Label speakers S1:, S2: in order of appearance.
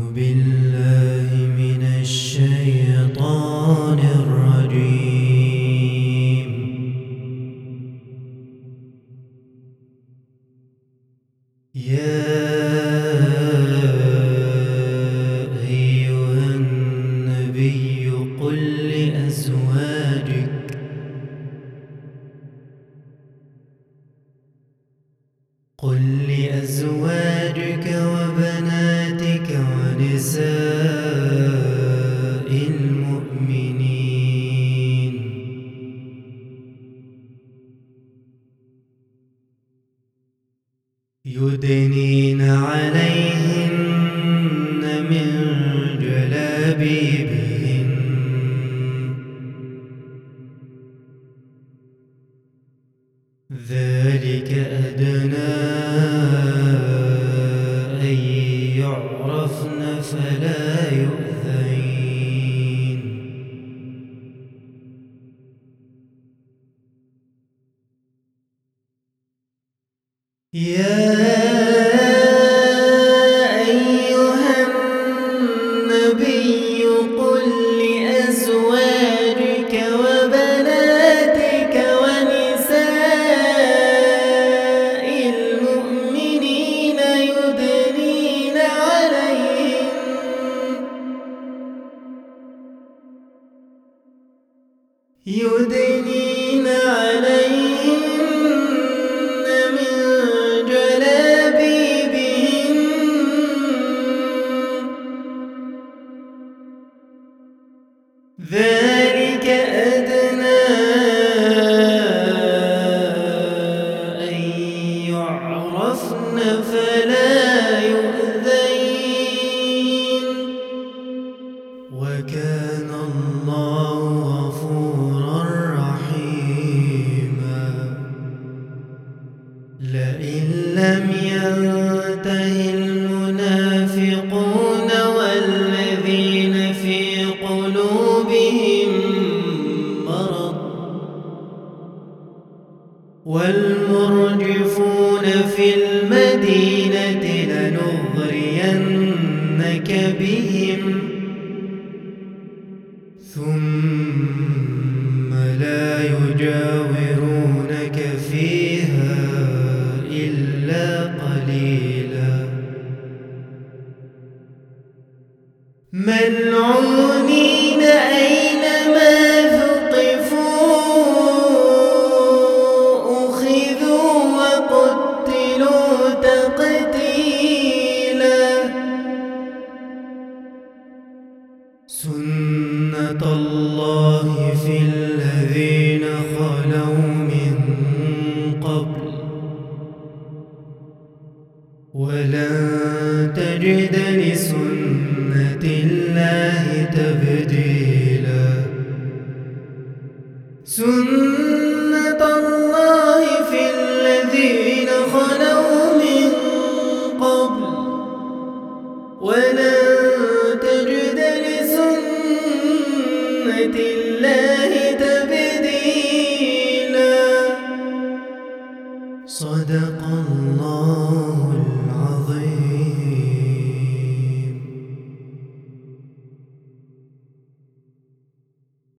S1: بالله من الشيطان الرجيم. يا أيها النبي قل لأزواجك وبناتك ونساء المؤمنين يدنين عليهن من جلابيبهن ذلك أدنى أن يعرفن فلا يؤذين. يا أيها النبي قل لأزواجك وبناتك ونساء المؤمنين يدنين عليهن من جلابيبهن ذلك أدنى أن يعرفن فلا يؤذين. وكان الله غفورا رحيما. لئن لم ينته المنافقون والذين في قلوبهم مرض والمرجفون في المدينة لنغرينك بهم ثم لا يجاورونك فيها إلا قليلا ملعونين أينما ثقفوا أخذوا وقتلوا تقتيلا. سنة الله في الذين خلوا من قبل ولن تجد لسنة الله